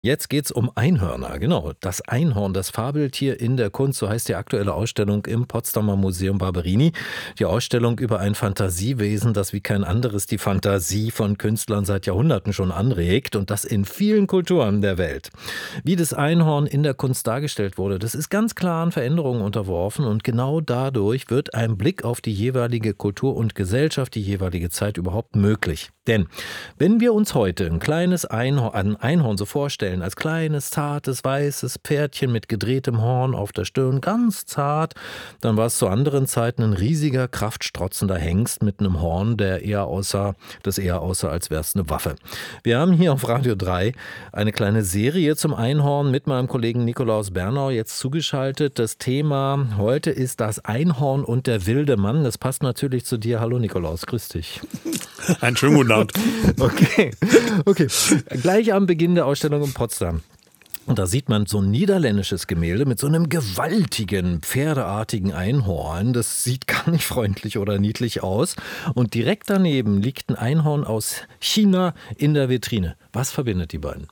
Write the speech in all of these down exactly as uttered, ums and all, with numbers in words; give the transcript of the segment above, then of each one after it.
Jetzt geht's um Einhörner, genau. Das Einhorn, das Fabeltier in der Kunst, so heißt die aktuelle Ausstellung im Potsdamer Museum Barberini. Die Ausstellung über ein Fantasiewesen, das wie kein anderes die Fantasie von Künstlern seit Jahrhunderten schon anregt und das in vielen Kulturen der Welt. Wie das Einhorn in der Kunst dargestellt wurde, das ist ganz klar an Veränderungen unterworfen und genau dadurch wird ein Blick auf die jeweilige Kultur und Gesellschaft, die jeweilige Zeit überhaupt möglich. Denn wenn wir uns heute ein kleines Einhorn, ein Einhorn so vorstellen, als kleines, zartes, weißes Pferdchen mit gedrehtem Horn auf der Stirn, ganz zart, dann war es zu anderen Zeiten ein riesiger, kraftstrotzender Hengst mit einem Horn, der eher aussah, das eher aussah, als wäre es eine Waffe. Wir haben hier auf Radio drei eine kleine Serie zum Einhorn mit meinem Kollegen Nikolaus Bernau jetzt zugeschaltet. Das Thema heute ist das Einhorn und der wilde Mann. Das passt natürlich zu dir. Hallo Nikolaus, grüß dich. Einen schönen guten Abend. Okay, okay. Gleich am Beginn der Ausstellung in Potsdam. Und da sieht man so ein niederländisches Gemälde mit so einem gewaltigen, pferdeartigen Einhorn. Das sieht gar nicht freundlich oder niedlich aus. Und direkt daneben liegt ein Einhorn aus China in der Vitrine. Was verbindet die beiden?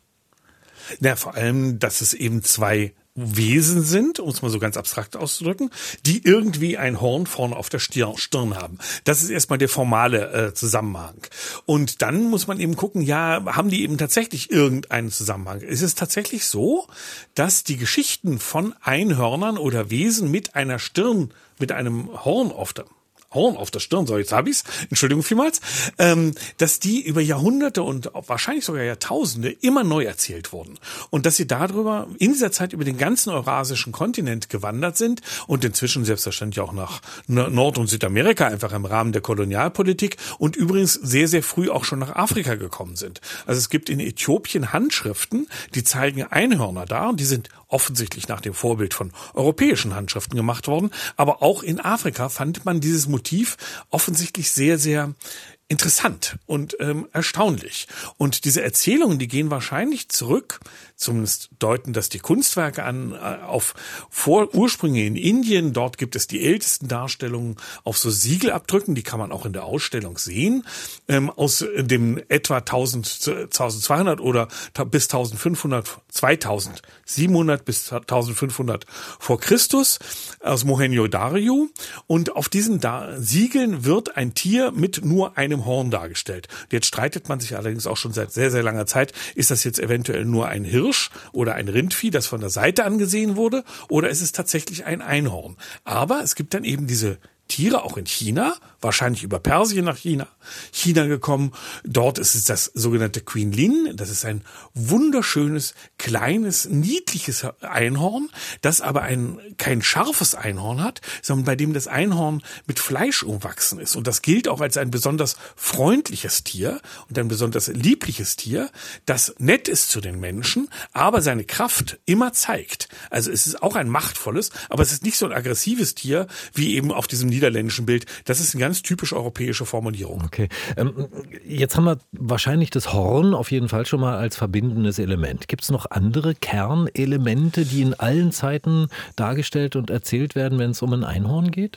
Na, vor allem, dass es eben zwei Wesen sind, um es mal so ganz abstrakt auszudrücken, die irgendwie ein Horn vorne auf der Stirn haben. Das ist erstmal der formale äh, Zusammenhang. Und dann muss man eben gucken, ja, haben die eben tatsächlich irgendeinen Zusammenhang? Ist es tatsächlich so, dass die Geschichten von Einhörnern oder Wesen mit einer Stirn, mit einem Horn auf der Horn auf der Stirn, so jetzt habe ich's, Entschuldigung vielmals, ähm, dass die über Jahrhunderte und wahrscheinlich sogar Jahrtausende immer neu erzählt wurden. Und dass sie darüber in dieser Zeit über den ganzen eurasischen Kontinent gewandert sind und inzwischen selbstverständlich auch nach Nord- und Südamerika, einfach im Rahmen der Kolonialpolitik und übrigens sehr, sehr früh auch schon nach Afrika gekommen sind. Also es gibt in Äthiopien Handschriften, die zeigen Einhörner da und die sind offensichtlich nach dem Vorbild von europäischen Handschriften gemacht worden. Aber auch in Afrika fand man dieses Motiv offensichtlich sehr, sehr interessant und ähm, erstaunlich. Und diese Erzählungen, die gehen wahrscheinlich zurück, zumindest deuten das die Kunstwerke an, äh, auf Vor- Ursprünge in Indien. Dort gibt es die ältesten Darstellungen auf so Siegelabdrücken, die kann man auch in der Ausstellung sehen, ähm, aus dem etwa zwölfhundert oder bis eintausendfünfhundert, zweitausendsiebenhundert bis eintausendfünfhundert vor Christus aus Mohenjo-Daro. Und auf diesen da- Siegeln wird ein Tier mit nur einem Horn dargestellt. Jetzt streitet man sich allerdings auch schon seit sehr, sehr langer Zeit, ist das jetzt eventuell nur ein Hirsch oder ein Rindvieh, das von der Seite angesehen wurde, oder ist es tatsächlich ein Einhorn? Aber es gibt dann eben diese Tiere auch in China, wahrscheinlich über Persien nach China, China gekommen. Dort ist es das sogenannte Quinlin. Das ist ein wunderschönes, kleines, niedliches Einhorn, das aber ein kein scharfes Einhorn hat, sondern bei dem das Einhorn mit Fleisch umwachsen ist. Und das gilt auch als ein besonders freundliches Tier und ein besonders liebliches Tier, das nett ist zu den Menschen, aber seine Kraft immer zeigt. Also es ist auch ein machtvolles, aber es ist nicht so ein aggressives Tier, wie eben auf diesem niederländischen Bild. Das ist eine ganz typisch europäische Formulierung. Okay. Ähm, jetzt haben wir wahrscheinlich das Horn auf jeden Fall schon mal als verbindendes Element. Gibt es noch andere Kernelemente, die in allen Zeiten dargestellt und erzählt werden, wenn es um ein Einhorn geht?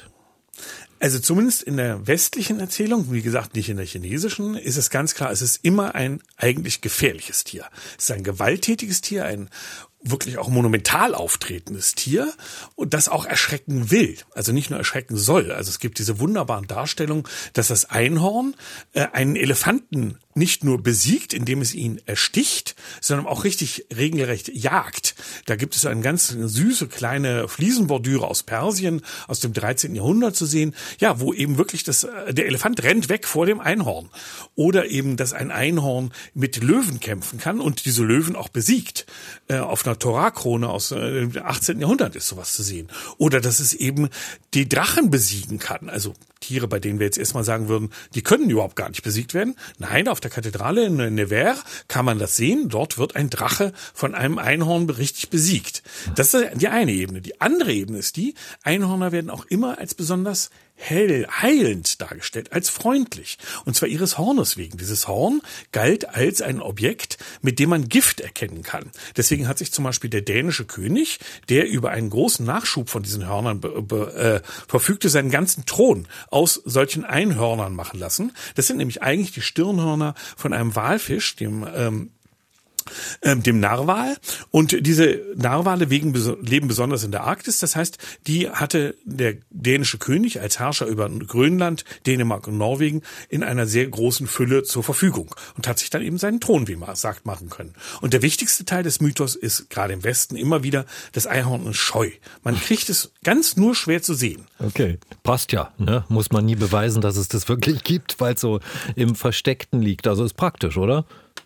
Also zumindest in der westlichen Erzählung, wie gesagt nicht in der chinesischen, ist es ganz klar, es ist immer ein eigentlich gefährliches Tier. Es ist ein gewalttätiges Tier, ein wirklich auch monumental auftretendes Tier und das auch erschrecken will, also nicht nur erschrecken soll. Also es gibt diese wunderbaren Darstellungen, dass das Einhorn äh, einen Elefanten nicht nur besiegt, indem es ihn ersticht, sondern auch richtig regelrecht jagt. Da gibt es so eine ganz süße kleine Fliesenbordüre aus Persien aus dem dreizehnten Jahrhundert zu sehen, ja, wo eben wirklich das der Elefant rennt weg vor dem Einhorn. Oder eben, dass ein Einhorn mit Löwen kämpfen kann und diese Löwen auch besiegt. Äh, auf einer Torah-Krone aus dem achtzehnten Jahrhundert ist sowas zu sehen. Oder dass es eben die Drachen besiegen kann. Also Tiere, bei denen wir jetzt erstmal sagen würden, die können überhaupt gar nicht besiegt werden. Nein, auf der Kathedrale in Nevers kann man das sehen. Dort wird ein Drache von einem Einhorn richtig besiegt. Das ist die eine Ebene. Die andere Ebene ist die, Einhörner werden auch immer als besonders hell, heilend dargestellt, als freundlich. Und zwar ihres Hornes wegen. Dieses Horn galt als ein Objekt, mit dem man Gift erkennen kann. Deswegen hat sich zum Beispiel der dänische König, der über einen großen Nachschub von diesen Hörnern be, be, äh, verfügte, seinen ganzen Thron aus solchen Einhörnern machen lassen. Das sind nämlich eigentlich die Stirnhörner von einem Walfisch, dem ähm, ähm, dem Narwal. Und diese Narwale wegen, leben besonders in der Arktis. Das heißt, die hatte der dänische König als Herrscher über Grönland, Dänemark und Norwegen in einer sehr großen Fülle zur Verfügung und hat sich dann eben seinen Thron, wie man sagt, machen können. Und der wichtigste Teil des Mythos ist gerade im Westen immer wieder, das Einhorn ist scheu. Man kriegt es ganz nur schwer zu sehen. Okay, passt ja. Ne? Muss man nie beweisen, dass es das wirklich gibt, weil es so im Versteckten liegt. Also ist praktisch, oder?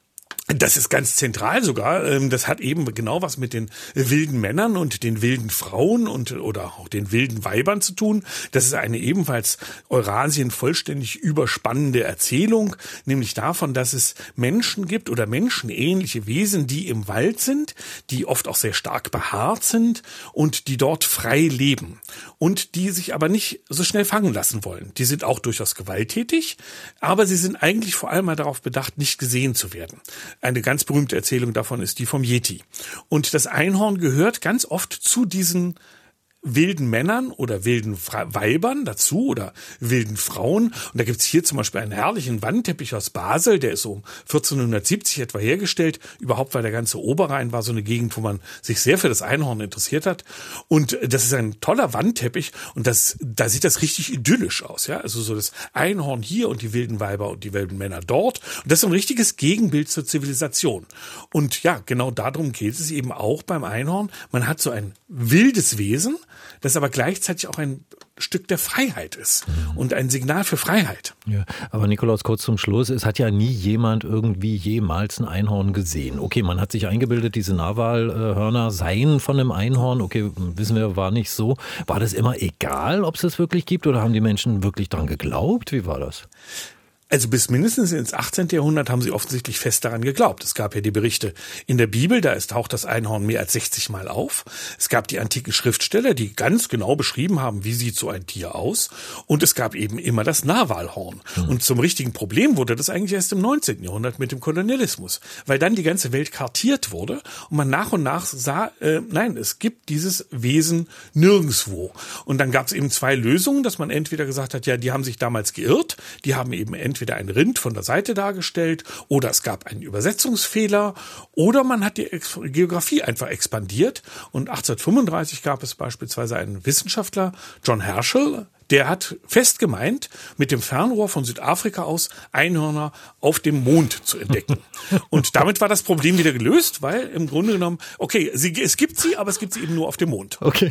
Das ist ganz zentral sogar. Das hat eben genau was mit den wilden Männern und den wilden Frauen und oder auch den wilden Weibern zu tun. Das ist eine ebenfalls Eurasien vollständig überspannende Erzählung, nämlich davon, dass es Menschen gibt oder menschenähnliche Wesen, die im Wald sind, die oft auch sehr stark behaart sind und die dort frei leben und die sich aber nicht so schnell fangen lassen wollen. Die sind auch durchaus gewalttätig, aber sie sind eigentlich vor allem mal darauf bedacht, nicht gesehen zu werden. Eine ganz berühmte Erzählung davon ist die vom Yeti. Und das Einhorn gehört ganz oft zu diesen wilden Männern oder wilden Weibern dazu oder wilden Frauen. Und da gibt's hier zum Beispiel einen herrlichen Wandteppich aus Basel, der ist so um vierzehnhundertsiebzig etwa hergestellt. Überhaupt, weil der ganze Oberrhein war so eine Gegend, wo man sich sehr für das Einhorn interessiert hat. Und das ist ein toller Wandteppich und das, da sieht das richtig idyllisch aus. Ja, also so das Einhorn hier und die wilden Weiber und die wilden Männer dort. Und das ist ein richtiges Gegenbild zur Zivilisation. Und ja, genau darum geht es eben auch beim Einhorn. Man hat so ein wildes Wesen, das aber gleichzeitig auch ein Stück der Freiheit ist und ein Signal für Freiheit. Ja, aber Nikolaus, kurz zum Schluss, es hat ja nie jemand irgendwie jemals ein Einhorn gesehen. Okay, man hat sich eingebildet, diese Narwalhörner seien von einem Einhorn. Okay, wissen wir, war nicht so. War das immer egal, ob es das wirklich gibt oder haben die Menschen wirklich dran geglaubt? Wie war das? Also bis mindestens ins achtzehnten. Jahrhundert haben sie offensichtlich fest daran geglaubt. Es gab ja die Berichte in der Bibel, da taucht das Einhorn mehr als sechzig Mal auf. Es gab die antiken Schriftsteller, die ganz genau beschrieben haben, wie sieht so ein Tier aus. Und es gab eben immer das Narwalhorn. Mhm. Und zum richtigen Problem wurde das eigentlich erst im neunzehnten. Jahrhundert mit dem Kolonialismus, weil dann die ganze Welt kartiert wurde und man nach und nach sah, äh, nein, es gibt dieses Wesen nirgendwo. Und dann gab es eben zwei Lösungen, dass man entweder gesagt hat, ja, die haben sich damals geirrt, die haben eben entweder entweder ein Rind von der Seite dargestellt oder es gab einen Übersetzungsfehler oder man hat die Geografie einfach expandiert und achtzehnhundertfünfunddreißig gab es beispielsweise einen Wissenschaftler, John Herschel, der hat fest gemeint, mit dem Fernrohr von Südafrika aus Einhörner auf dem Mond zu entdecken. Und damit war das Problem wieder gelöst, weil im Grunde genommen, okay, sie, es gibt sie, aber es gibt sie eben nur auf dem Mond. Okay.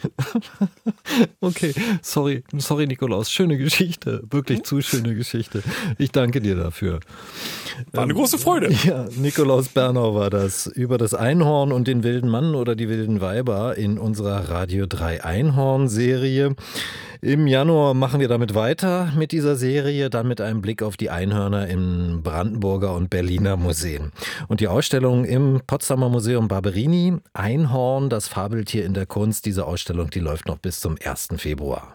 Okay, sorry, sorry Nikolaus, schöne Geschichte, wirklich zu schöne Geschichte. Ich danke dir dafür. War eine große Freude. Ja, Nikolaus Bernau war das über das Einhorn und den wilden Mann oder die wilden Weiber in unserer Radio drei Einhorn-Serie. Im Januar machen wir damit weiter mit dieser Serie, dann mit einem Blick auf die Einhörner im Brandenburger und Berliner Museen. Und die Ausstellung im Potsdamer Museum Barberini, Einhorn, das Fabeltier in der Kunst, diese Ausstellung, die läuft noch bis zum ersten Februar.